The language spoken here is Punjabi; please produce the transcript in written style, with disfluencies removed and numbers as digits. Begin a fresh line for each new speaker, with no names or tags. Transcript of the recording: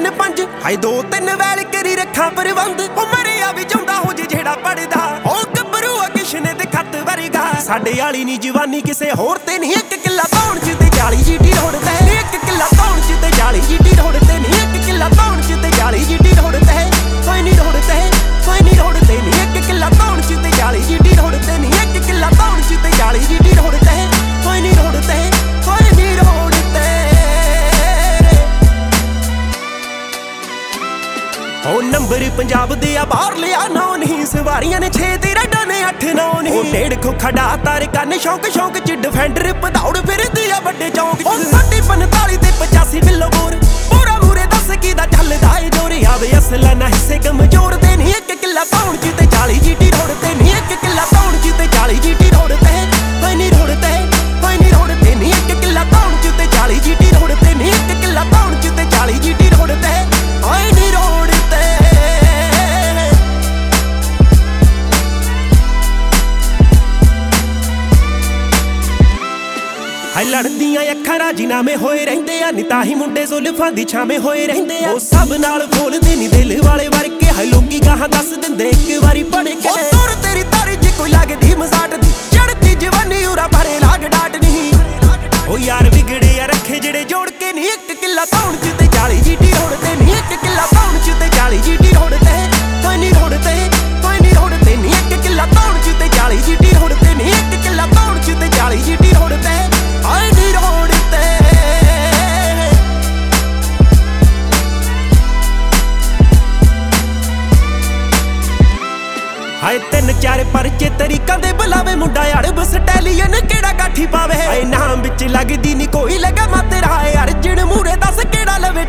3-5 ਹਾਏ 2-3 ਵੈਲ ਕਰੀ ਰੱਖਾਂ ਪ੍ਰਬੰਧ ਉਹ ਮਰਿਆ ਵੀ ਜਾਂਦਾ ਹੋ ਜੇ ਜਿਹੜਾ ਪੜਦਾ ਉਹ ਗੱਭਰੂ ਆ ਕਿਸ਼ਨੇ ਦੇ ਖੱਤ ਵਰਗਾ ਸਾਡੇ ਵਾਲੀ ਨੀ ਜਵਾਨੀ ਕਿਸੇ ਹੋਰ ਤੇ ਨਹੀਂ 1 ਕਿੱਲਾ ਧੌਣ ਚ ਤੇ 40 ਜੀਟੀ ਰੋਡ ਤੇ 1 ਕਿੱਲਾ ਧੌਣ ਚ ਤੇ 40 ਜੀਟੀ ਰੋਡ ਤੇ ਨਹੀਂ 1 ਕਿੱਲਾ ਧੌਣ ਚ ਤੇ 40 ਜੀਟੀ ਰੋਡ ਤੇ ਕੋਈ ਨਹੀਂ ਰੋਡ ਤੇ ਕੋਈ ਨਹੀਂ ਰੋਡ ਤੇ ਨਹੀਂ 1 ਕਿੱਲਾ ਧੌਣ ਚ ਤੇ 40 ਜੀਟੀ ਰੋਡ ਤੇ ਨਹੀਂ 1 ਕਿੱਲਾ ਧੌਣ ਚ ਤੇ 40 ਜੀਟੀ ਰੋਡ ਤੇ ਕੋਈ ਨਹੀਂ ਰੋਡ ਤੇ ਕੋਈ ਨਹੀਂ ਰੋਡ ਤੇ ਉਹ ਨੰਬਰ ਪੰਜਾਬ ਦੇ ਆ ਬਾਹਰ ਲਿਆ ਨਾ ਨਹੀਂ ਸਵਾਰੀਆਂ ਨੇ 6 ਤੇ ਰੈਡਾਂ ਨੇ 8-9 ਨਹੀਂ ਉਹ ਡੇਢ ਖੋਖਾ ਤਾਰ ਕੰਨ ਸ਼ੌਂਕ ਚ ਡਿਫੈਂਡਰ ਪਧੌੜ ਫਿਰਦੀ ਆ ਵੱਡੇ ਚੌਂਕ ਉਹ 45 ਤੇ 85 ਬਿੱਲੋ ਬੋਰ ਪੂਰਾ ਮੂਰੇ ਦੱਸ ਕੀ ਦਾ ਚੱਲਦਾ ਏ ਜੋਰ ਆਵੇ ਅਸਲਾ ਨਾ ਹਿੱਸੇ ਕਮਜ਼ੋਰ ਦੇ ਨਹੀਂ 1 ਕਿੱਲਾ ਧੌਣ ਚ ਤੇ 40 ਜੀਟੀ ਰੋਡ ਤੇ ਨਹੀਂ 1 ਕਿੱਲਾ ਧੌਣ ਚ ਤੇ 40 ਜੀਟੀ ਰੋਡ ਤੇ ਕੋਈ ਨਹੀਂ ਰੋਡ ਤੇ ਕੋਈ ਨਹੀਂ ਰੋਡ ਤੇ ਨਹੀਂ 1 ਕਿੱਲਾ ਧੌਣ ਚ ਤੇ 40 ਜੀਟੀ ਰੋਡ ਤੇ ਨਹੀਂ 1 ਕਿੱਲਾ ਧੌਣ ਚ ਤੇ 40 ਜੀਟੀ ਰੋਡ ਤੇ ਕੋਈ ਨਹੀਂ ਰੋਡ ਤੇ ਹਾਏ ਲੜਦੀਆਂ ਅੱਖਾਂ ਰਾਜੀਨਾਮੇ ਹੋਏ ਰਹਿੰਦੇ ਆ ਨੀ ਤਾਂ ਹੀ ਮੁੰਡੇ ਜ਼ੁਲਫਾਂ ਦੀ ਛਾਵੇਂ ਹੋਏ ਰਹਿੰਦੇ ਆ ਉਹ ਸਭ ਨਾਲ ਬੋਲਦੇ ਨੀ ਦਿਲ ਵਾਲੇ ਵਰਗੇ ਹਾਏ ਲੋਕੀ ਗਾਹਾਂ ਦੱਸ ਦਿੰਦੇ ਇੱਕ ਵਾਰੀ ਪੜ ਕੇ ਉਹ ਤੁਰ ਤੇਰੀ ਤਾਰੀ ਜੇ ਕੋਈ ਲੱਗਦੀ ਮਜ਼ਾਟ ਦੀ ਚੜਦੀ ਜਵਾਨੀ ਉਰਾ ਭਰੇ ਲਾਗ ਡਾਟ ਨਹੀਂ ਉਹ ਯਾਰ ਵਿਗੜੇ ਆ ਰੱਖੇ ਜਿਹੜੇ ਜੋੜ ਕੇ ਨਹੀਂ 1 ਕਿੱਲਾ ਧੌਣ ਚ ਤੇ 40 ਜੀਟੀ ਰੋਡ ਤੇ ਨਹੀਂ 1 ਕਿੱਲਾ ਧੌਣ ਚ ਤੇ 40 ਜੀਟੀ ਰੋਡ ਤੇ ਕੋਈ ਨਹੀਂ ਰੋਡ ਤੇ ਕੋਈ ਨਹੀਂ ਰੋਡ ਤੇ ਨਹੀਂ 1 ਕਿੱਲਾ ਧੌਣ ਚ ਤੇ 40 ਜੀਟੀ ਰੋਡ ਤੇ ਨਹੀਂ 1 ਕਿੱਲਾ ਧੌਣ ਚ ਤੇ 40 ਜੀਟੀ ਰੋਡ ਤੇ ਕੋਈ ਨਹੀਂ ਰੋਡ ਤੇ ਹਾਏ 3-4 ਪਰਚੇ ਤਰੀਕਾਂ ਦੇ ਬੁਲਾਵੇ ਮੁੰਡਾ ਅੜਬ ਸਟੈਲੀਅਨ ਕਿਹੜਾ ਗਾਠੀ ਪਾਵੇ ਹਾਏ ਨਾਮ ਵਿੱਚ ਲੱਗਦੀ ਨੀ ਕੋਈ ਲਗਾ ਮਾ ਤੇਰਾ ਅਰਜਨ ਮੂਰੇ ਦੱਸ ਕਿਹੜਾ ਲਵੇ